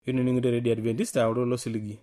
ningo Radio Adventist awro siligi.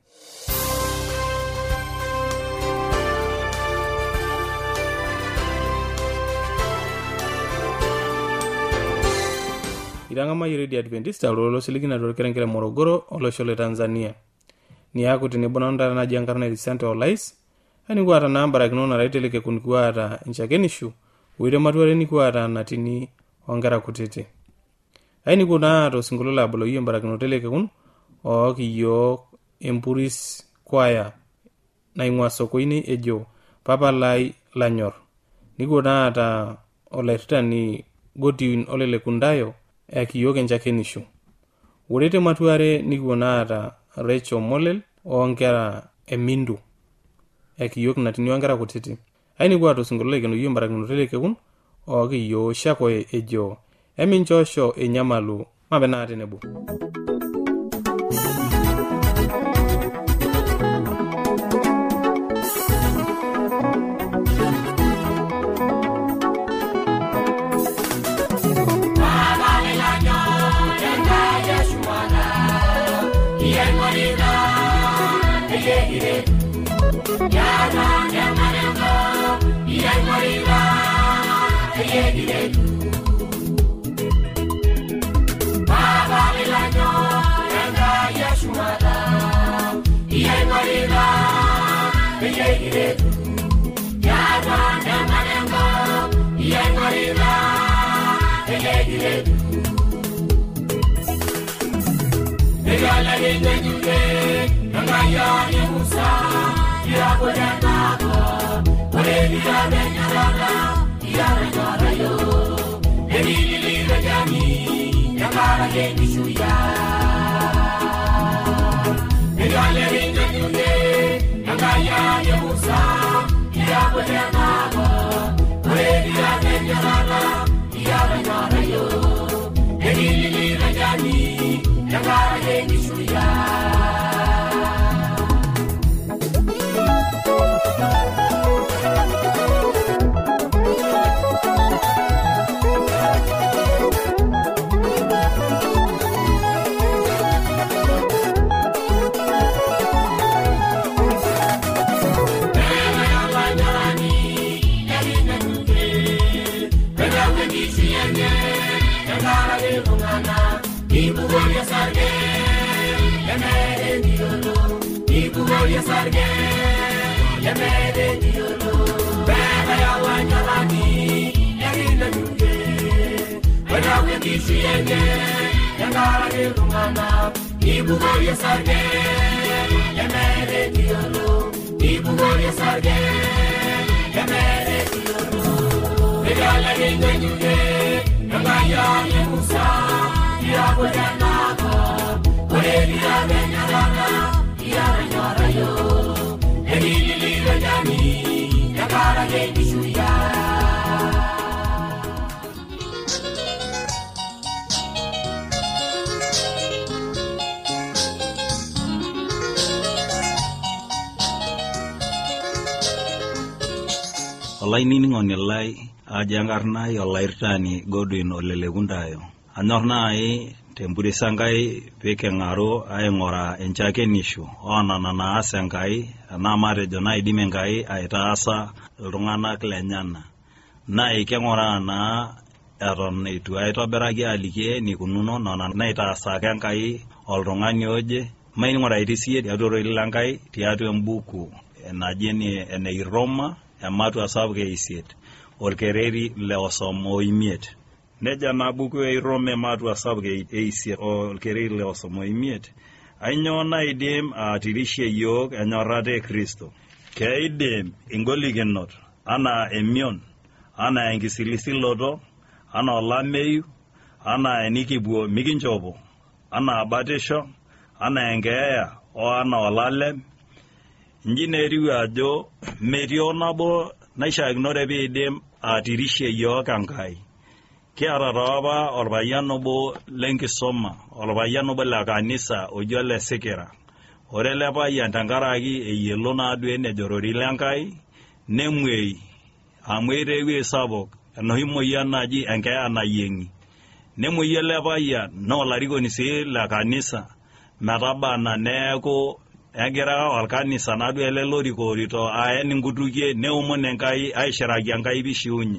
Irangama Radio Adventist awro siligi na dorkerengere Morogoro oloshole Tanzania. Ni yako tinibona ndara na jangarna risante olais ani kwata nambara kinona raiteleke kunikuata nchakenishu uire matware ni kwata natini ongera kutete aini kuna to singolola bolo yembara kinoteleke kun o kiyo empuris kwaya na ingwa sokoini ejo papa lai lanyor nikuna ata olertani godin olele kundayo akiyo kenchakenishu urete matware nikuna ata Recho Molel ongera emindu ekiyok natini ongera kutiti aini kwa to singolola kino yembara kinoteleke kun o kiyo shako ejo eminchosho enyamalu mabenate nebu Olai niningoni lai ajangarna yolairtani Godwin olelekundayo anyornai tembure sangai pekengaro aingora enchakenishu onana asengai na marejo na idimengai aitaasa iltung'anak lenyana na ikengora na eton itu aitobiraki alike nikununo nona naitaasaka enkai oltung'ani oje mainingora itisiye tiatua ilangai tiatua embuku enajeni ene Roma ematu asabuke isiet olkereri le osomo imiet neja na buku e Roma ematu asabuke isiet olkereri le osomo imiet ainyona idim atirishe yok enyorrate Kristo keidim ingolikinot ana emion ana enkisilisiloto ana olameyu ana enikibuo mikinchopo ana abatisho ana enkeeya o ana olalem njineriwe ajo merio nabo naishakinore bidim atirishe yok Enkai kiara roba orpayian obo lenkisoma orpayian obo le kanisa ojo le Sekera ore le payian tenkaraki eyielo naduo enejorori lenkai nemwei amwerewe sabok enohi moyian naji enkeeya nayieng'i nemwei le payian no larikoni sii le kanisa metabana neeku egira olkanisa naduo ele lorikoorito aen inkutukie neomon Enkai aishiraki Enkai pishiunye.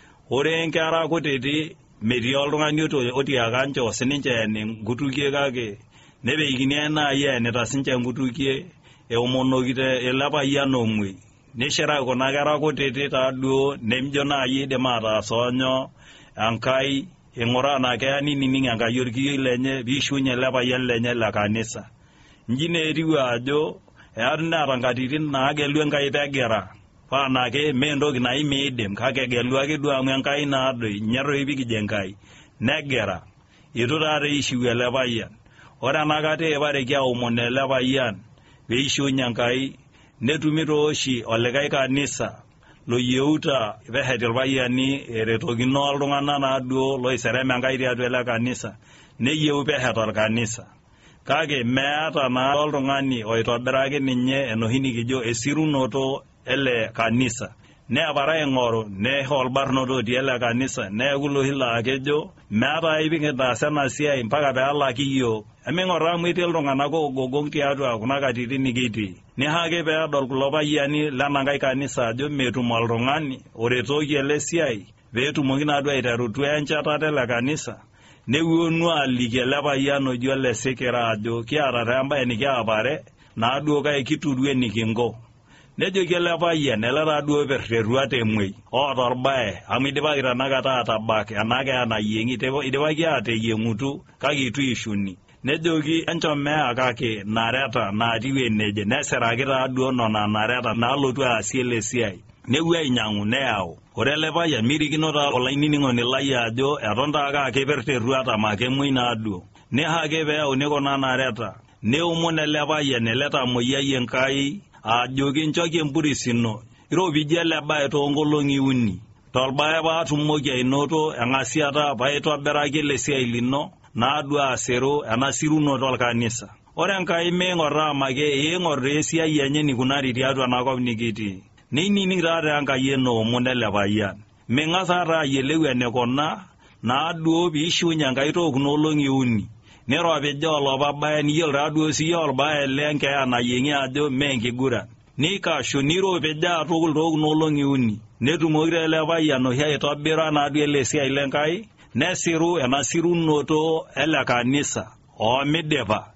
Ore nkera kutiti metii oltung'ani otiaka ncho sininche en inkutukie kake nebeikini enai enita sinche inkutukie eomonokite ele payian omwoi. Nishiraki kuna kera kutiti taduo nemijo nai idim ataas onyo Enkai ing'uraa naa keya nining Enkai orkiyioi lenye piishiunye ele payian lenye le kanisa. Nji neetiu ajo neeta nkatitin naagelu Enkai pegira paa naake mee entoki nai miidim kake egelu ake duo amu Enkai naadoi nye toi pikije Enkai negira itu taata ishiu ele payian. Ore enakata ipareki aomon ele payian peishiunye Enkai netumi tooshi olikai kanisa loyieuta peeshet irpayiani eretokino iltung'anak naaduo loiserem Enkai tiatua ele kanisa neyieu peeshet orkanisa. Kake meeta naa oltung'ani oitobiraki ninye enoshi nikijo esirunoto ele kanisa. Neepara aing'oru neho olbarnoto otii ele kanisa neeku loshi laa kejo meeta ai pikitaas ena siai mpaka peelaki yiok. Eming'or amu etii iltung'anak oogogong tiatua kuna katitin nikitii. Nihake peedol kulo payiani lenankai kanisa ajo metum oltung'ani oretoki ele siai peetumoki naaduo aiterutu enchetata ele kanisa. Newuonu aliki ele payian oji ole sikira ajo kiata taa embaye nikiapare naaduo kake kituru enikingo. Nejoki ele payian ele taaduo perteruat emwoi oota orbaye amu idipaki tanakata atabak ena keeya nayieng'i idipaki aateyieng'utu kake itu ishuni. Nejoki enchomea kake nareta naatiu eneje nesiraki taaduo nona nareta naalotu aasie ele siai. Nepuo ainyang'u neyau. Ore ele payian mirikino taa olainining'oni lai ajo eton taake akeperteruat ama kemwoi naaduo. Nihake peeyauni kuna nareta neomon ele payian ele tamoyiai Enkai ajoki nchoki empurisino iropijie ele baye toonkolong'i 3 tolbaye paatumoki ainoto eng'asiata paitobiraki ele siai lino naaduo asiru ena sirunoto olkanisa. Ore Enkai meing'or amake eing'or esiai enye nikunari tiatua enakop nikitii. Neinining taata Enkai enoomon ele payian. Ming'as taata ayiolou enikuna naaduo piishiunye Enkai tookuna olong'i 3. Niropija olopa baye niyiolo taaduo siyie orbaye lenkeeya nayieng'i ajo mee enkiguran. Nikashu niropija atukul tookuna olong'i 3. Netumoki ele payian oshi aitobira naaduo ele siai lenkai nesiru ena sirunoto ele kanisa omidipa.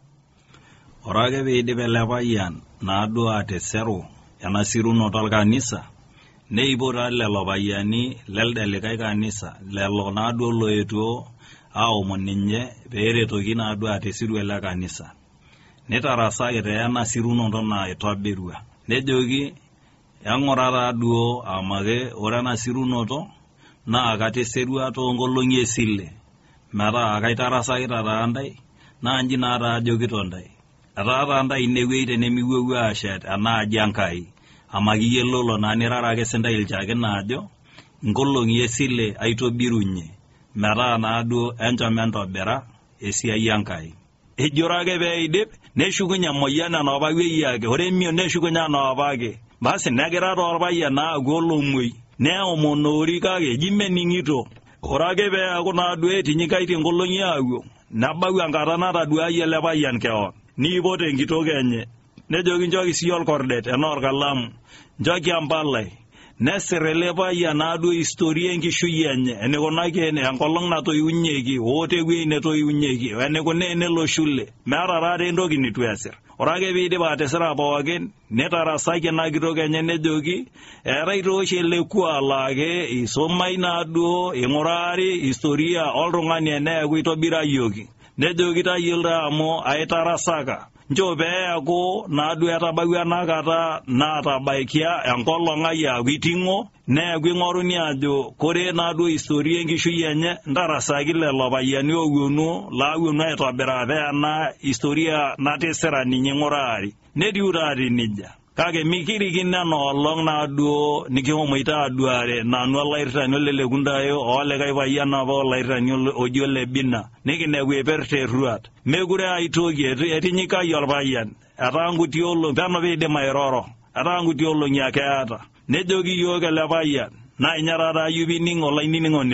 Ore ake piidip ele payian naaduo ateseru ena sirunoto olkanisa neipot lelo payiani lelde likai kanisa lelo naaduo loetuo aomon ninye peeretoki naaduo atesiru ele kanisa. Nitarasaki taa ena sirunoto naitobirua. Nejoki eng'ura taaduo amake ore ena sirunoto naa kateserua toonkolong'i esile metaa kaitarasaki taata ntai naa nji naa taa ajokito ntai. Etaa taa ntai inewueji tenemiwuo ashet enaaji Enkai ama kiyiololo naa nirarake sintai ilchaki naajo nkolong'i esile aitobirunye metaa naaduo enchom entobira esiai Enkai. Ejore ake peidip neshukunye emoyian enoopa wueji ake ore emion neshukunye enoopa ake. Basi negira toorpayian aaku olomwoi neomonori kake eji mening'ito. Ore ake peeku naaduo etinyikaitie nkolong'i aawuo nebau enkata nataduayie ele payian keon. Niipot enkitok enye nejoki nchoki siyie olkordet enaa orkalamu nchoki empalai nesir ele payian naaduo historia enkishui enye enikunaki enkolong' natoiunyeki ootewueji netoiunyeki wenikuna enelo shule meeta taata entoki nitu esir. Ore ake piidip atesira pookin nitarasaki ena kitok enye nejoki eetai tooshi ele kuaa laake isomai naaduo ing'urari historia oltung'ani eneeku itobirayioki. Nejoki tayiolo amu aitarasaka nchoo peeku naaduo etabawua enakata naatabaikia enkolong' ai aaku iting'o neeku ing'oruni ajo kore naaduo historia enkishui enye ntarasaki lelo payiani laawuonu aitobiraa peena historia natisira ninye ing'urari. Netiu taata nejia. Kake mikirikino enoolong' naaduo nikihomoita aduare nanu olairritani olelekundayo olikai payian apa olairritani oji ole Bina nikinepu eperteruat. Mekure aitoki etinyikayie orpayian etaa nkuti olong'i peno piidim airoro etaa nkuti olong'i ake eeta. Nejoki yiok ele payian naa inye taata ayieu pining' olainining'oni lai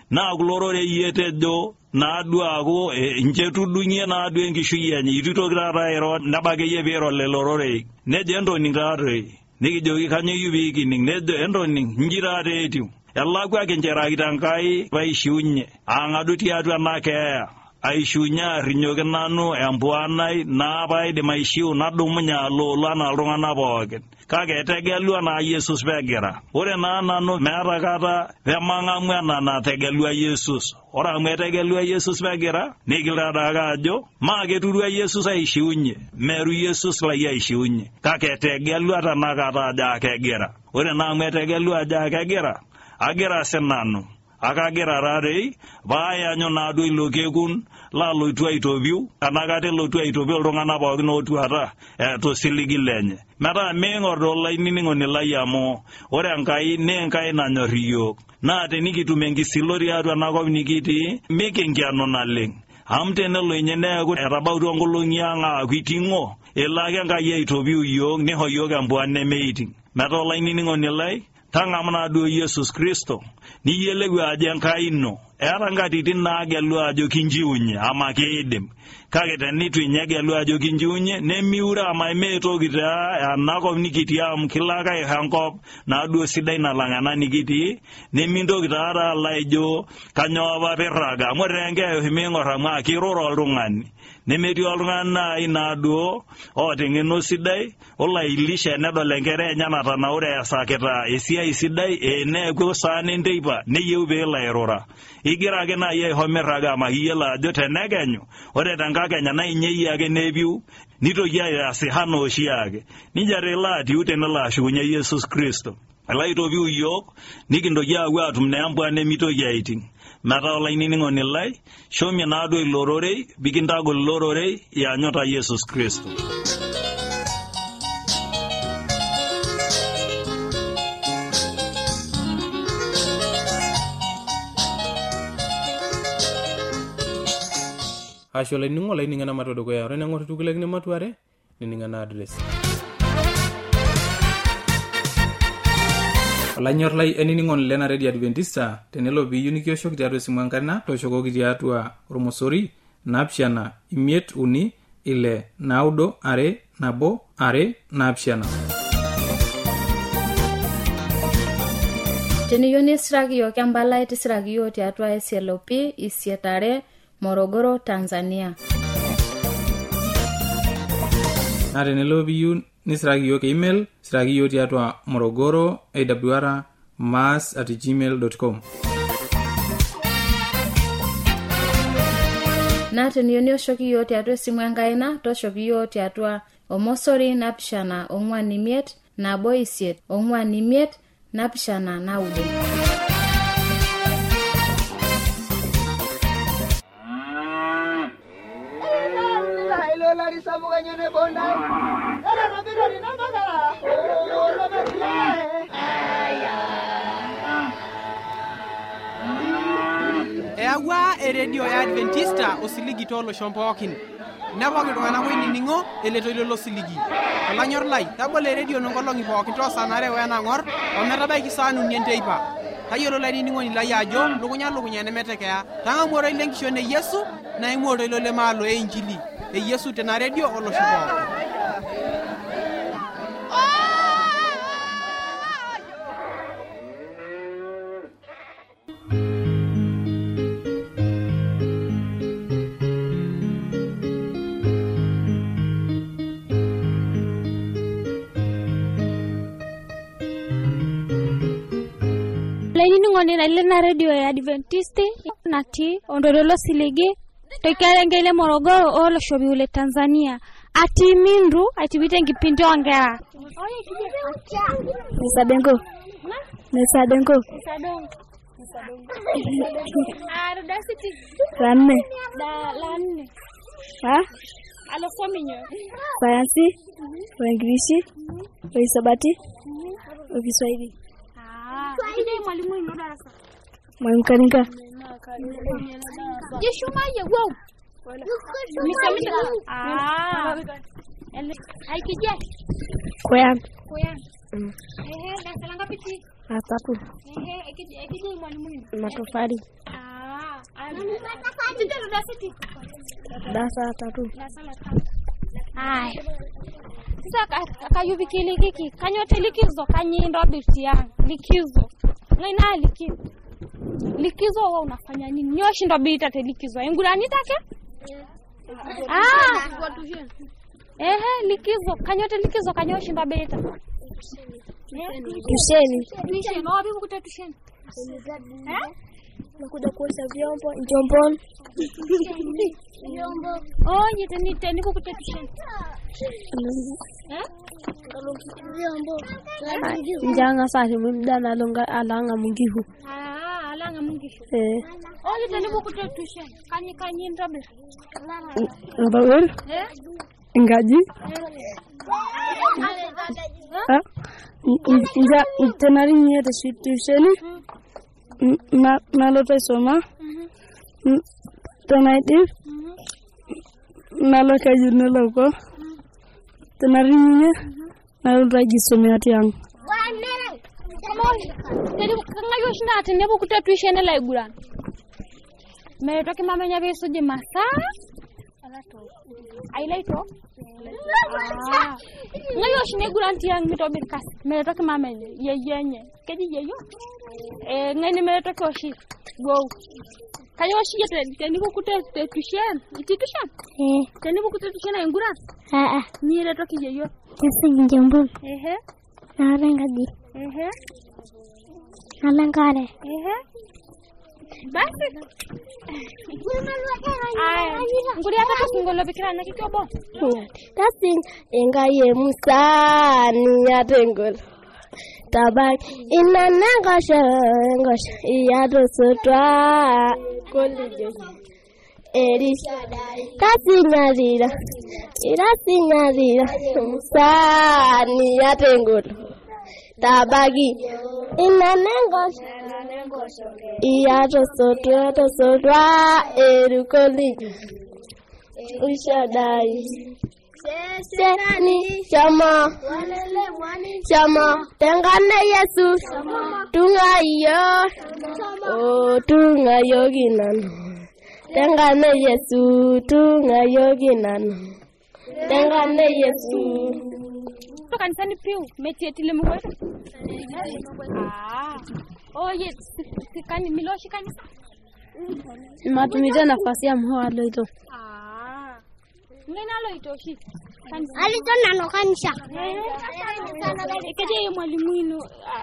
na glorore yetejo na duago njetu dunye na du engishuye ni rito grara ero nabage yebero le lorore ne jendo ningare nigi jogi kanyo yubigi ning ne endo ning njirare etiu yalla kwa kenjera gitankai baishunye angaduti atu anake aishunya rinyoge nanu embuanai na bai de maishiu na dumunya lo lana rungana bogen kage tegelu na Jesus begera ore na nanu mera kata vemanga mwana na tegelu Jesus ora metegelu Jesus begera nigila dagajo mage turu Jesus aishiunye meru Jesus la aishiunye kage tegelu atana kata ja kegera ore na metegelu aja kegera agera senanu akagera rare baya nyona do ilokekun la loitwa itobiu anagate loitwa itobiu rongana ba no tuara to siligi lenye mara mengor do laini ngoni layamo ore ankai ne nkai na nyoriyo na teniki tumengi silori atu anako nikiti mekengiano naleng amtene lo nyene ko erabautu ngolongianga kwitingo elage ngai itobiu yo ne hoyoga mbwane meeting mara laini ngoni lai tangamana do Jesus Kristo ni yelewe ajenkaino era ngati tinagelu ajo kinjiunye amakedem kage tanitu nyagelu ajo kinjiunye ne miura amaimeto gita anako nikiti am kilaka ehankop na do sidai na langana nikiti ne mindo gitara laijo kanyoba peraga morenge himengora ma kiroro rungani ne meti olungana inado otengeno sidai ola ilisha nedolengere nyana tanaure asaketa esia sidai ene ko sane ndeipa ne yube la erora igira gena ye homeraga mahiyela jo tenegenyo ore tangaka nyana inyeyi age nebiu nito ya asihano oshiage nijare lati utenela shunya Jesus Kristo alaito biu yok nikindo ya watu mnayambwa ne mito yaiting mata olaini ngoni lai shomya nado ilorore bikindago lorore ya nyota Jesus Kristo Ashole ningo lai ningana matodo ko ya rena ngoto tukule ni matuare ni ningana address Alanyor lai eni ningon lena Radio Adventista tenelo bi unikio shok diato simwankarina to shoko diatua romosori napshana imiet uni ile naudo are nabo are napshana Teniyoni sragio kambala iti sragio diatua SLOP isietare Morogoro, Tanzania. Na tenelo bi nisragio ke email sragio diatua morogoro awr@gmail.com Na teniyoni oshoki yo diatua simwangaina to shoki yo diatua omosori napshana ongwanimiet na boisiet ongwanimiet napshana naude Lari samuga nyene bonda era rabiro ni namagara lo metia ewa radio ya Adventista osiligi tolo shompokin nabogi tungana ko ningo eleto lo siligi alanyor lai tabole radio no ngolongi pokin to sanare wena ngor o metabai kisanu nienteipa tayolo lai ningo ni lai ajo lukunya ne metekea tanga moro ilengisho ne Yesu na imoro lo le malo e injili e Yesu tena radio olo shibo Laini ngone na radio ya Adventist nati ondolo silege Tokarengele Morogoro olo shobi ule Tanzania ati mindu ati bitengi pinto angera Nesadengo Arudasiti Lanne Ha Alofominyo Sayansi English Hisabati Kiswahili Kiswahili mwalimu ino darasa Mwalimu Kaninga Jeshumaye wow Aikije Koyan Darasa la ngapi? Tatu. Ikija mwalimu matofali. Darasa la tatu. Ai. Sasa akayubikili kiki kanyote likizo kanyindo bitiang likizo. Ngaina likizo wewe unafanya nini? Nyoshi ndo bita te likizo. Engurani take? Likizo kanyote likizo kanyoshi ndo bita. Tusheni. Wapi mkuta tusheni? Nakuja kuosha vyombo njomboni. Nyiteni kukuta tusheni. Vyombo. Njanga sasa muda nalonga alanga mungihu. Alanga mungihu. Nyiteni kukuta tusheni. Kanyi ndobe. Ndobe? Ngaji? Tenari nyete tusheni. Nalotai soma. Tonaitif. Nalo kayu naloko. Tenari nye. Nalotai gisome atiang. Jadi kangayo shina atene bukuta tuishene la iguran. Meretoke mama nya beso je masa. Ailaito. Ngayo shine guran tiang mito birkas. Meretoke mama yenye. Keji yeyo. Ngene meretoke oshi. Go. Kanyo oshi yete teni bukuta tuishen. Iti tuishen? Teni bukuta tuishen ainguran? Ni retoke yeyo. Ese njombo. Narengaji. Alangare. Basi. Nguri aka kungolo bikira na kikobo. Kasi engaye musani ya tengol. Tabak inanangosha ngosha ya dosotwa kolije. Kasi nyarira. Irasi nyarira musani ya tengol. Tabagi inanangosha iya dosotwa erukoli. Ushadai. Seni Shama tengane Yesu tungayo tungayo ginano tengane Yesu tungayo ginano tengane Yesu to kanisani piu metietile mwetu yes sikani miloshi kanisa matumiza nafasi ya mhoa loito ngena loitoshi alitona no kanisha keje mwalimu ino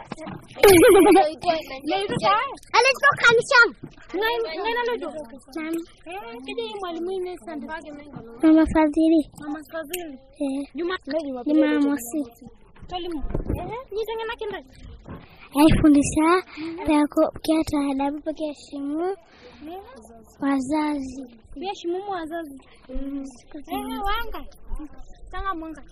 alito kanisha ngena loito keje mwalimu ino sanda mama Fadhili Juma Mosi tolimu nitengena kinda fundisha pako kiata adabu peke simu wazazi pia shimu wazazi wanga tanga mwanga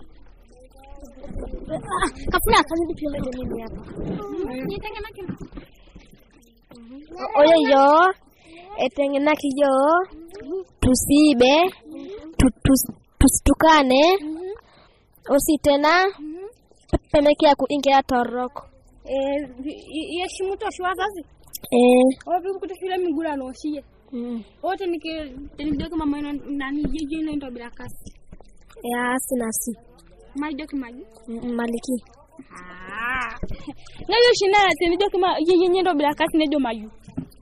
kafuna kazi pia ndio hapa nitengena kinda oyo etengena kijo tusibe tustukane usitena pemekia kuingia toroko yeshimu toshi wazazi wapi kutafila migura no shie wote nideke mama nani jeje ndo bila kasi sinasi maideke maji maliki ngayo shina tenideke ma jeje ndo bila kasi nejo maju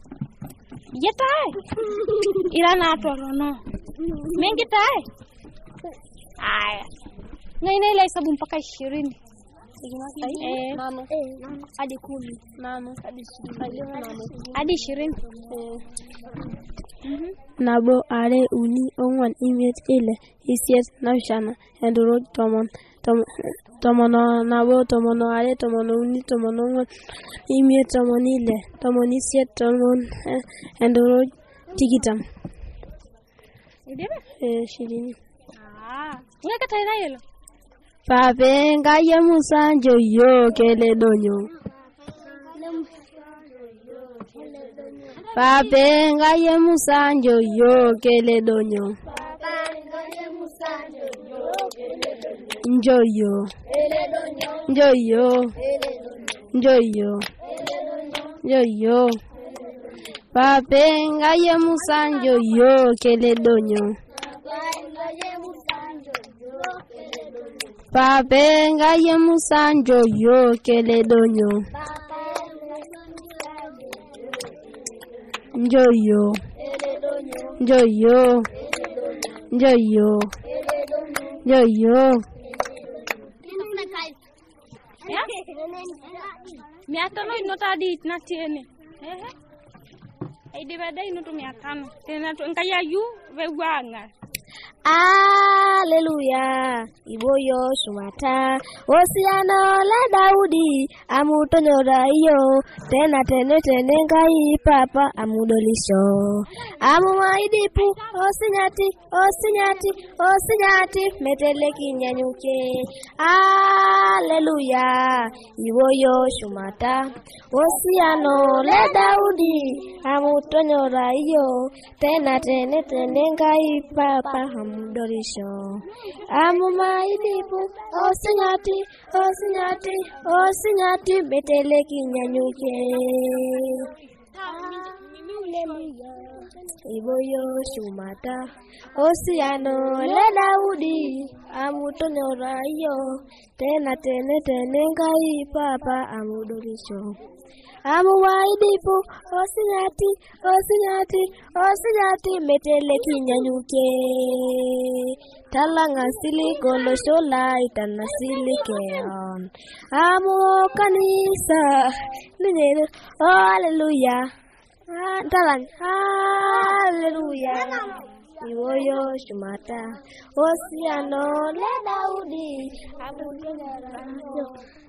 yetae irana atorono mengi tae aya ngaina ile hesabu mpaka 20 nano hadi 10 nano hadi 20 nabo are uni onwan imet ile isiet nashana endoro tomono nabo tomono are tomono uni tomono onwan imet tomonile tomonisiet tomon endoro tikitam idebe shirini ngaka tayina yelo Pape ngaye musanjo yo kele donyo. Pape ngaye musanjo yo kele donyo. Njoyo. Njoyo. Njoyo. Yo. Papenga ye musanjo yo kele donyo. Papenga ye musanjo yo kele donyo. Yo. Miatono inotadi na tiene. Aide bada inoto 500. Tena nkaya yu wewanga. Haleluya, iboyo shumata, osiano la Daudi, amutonyora iyo, tena ngai papa amudolisho. Amuwaidipu, osinyati, metele kinyanyuke. Haleluya, iboyo shumata, osiano la Daudi, amutonyora iyo, tena ngai papa amudolisho. Amumaidipu, osinyati, betele kinyanyuke. Iboyo shumata, osiano le Daudi, amutonyora iyo, tena ngai papa amudolisho. Amuwaidipu, osinyati, metele kinyanyuke. Talanga sili kolo shola itana sili keon. Amu kanisa, ninero, haleluya. Talang, haleluya. Iwoyo shumata, osiano le Daudi, amutonyora iyo.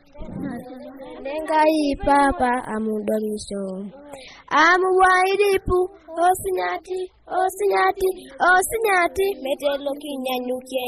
Ngai papa amudolisho. Amuwaidipu, osinyati, metelo kinyanyuke.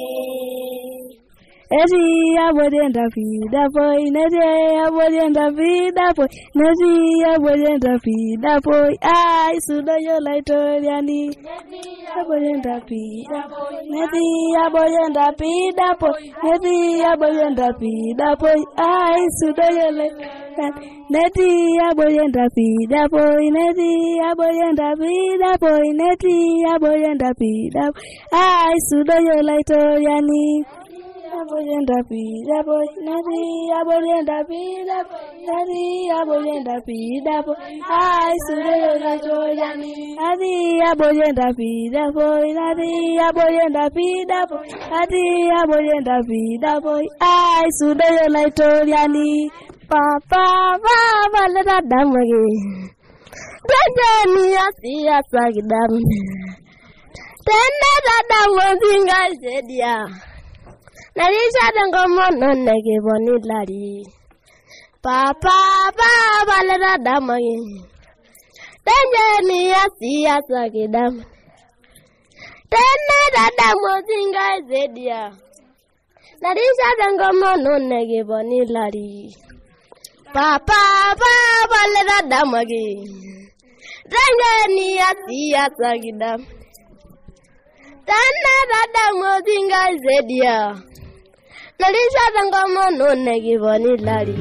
Eti abodenda vida boy, neti abodenda vida boy, neti abodenda vida boy. Ai sudo yo laitoriani. Abodenda vida boy, neti abodenda vida boy, neti abodenda vida boy. Ai sudo yo laitoriani. Neti abodenda vida boy, neti abodenda vida boy, neti abodenda vida boy. Ai sudo yo laitoriani. Abodenda vida boy, nati abodenda vida boy, nati abodenda vida boy. Ai sudo la joya, nati abodenda vida boy, nati abodenda vida boy, nati abodenda vida boy. Ai sudo la joya ni papa le dadamage. Dadani asia sagdam. Tena dadamozinga zedia. Narisha dangomo nonege bonilari. Papa le dadamage. Danjani asia sagdam. Tena dadamozinga zedia. Narisha dangomo nonege bonilari. Papa le dadamage. Danjani asia sagdam. Tana dadamozinga zedia. Narisha dangomo nonege bonilari.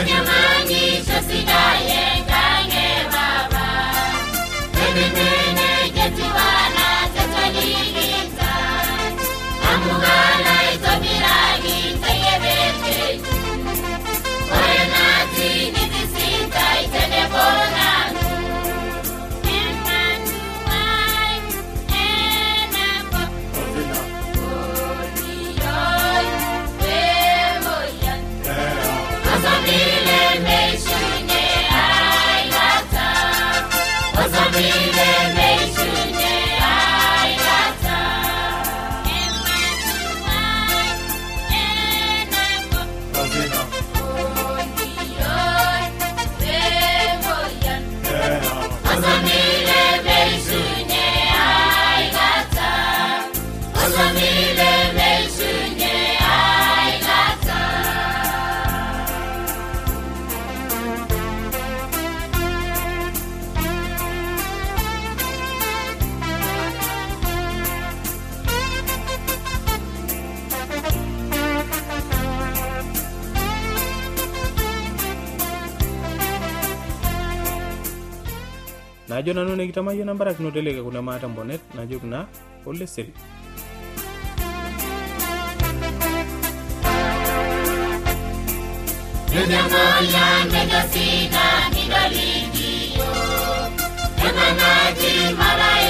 najo nanu nekitamayo nambara kinoteleka kuna mata mbonet najo kuna ole seri Nenya moya nenya sina nidolidio Nena naji mara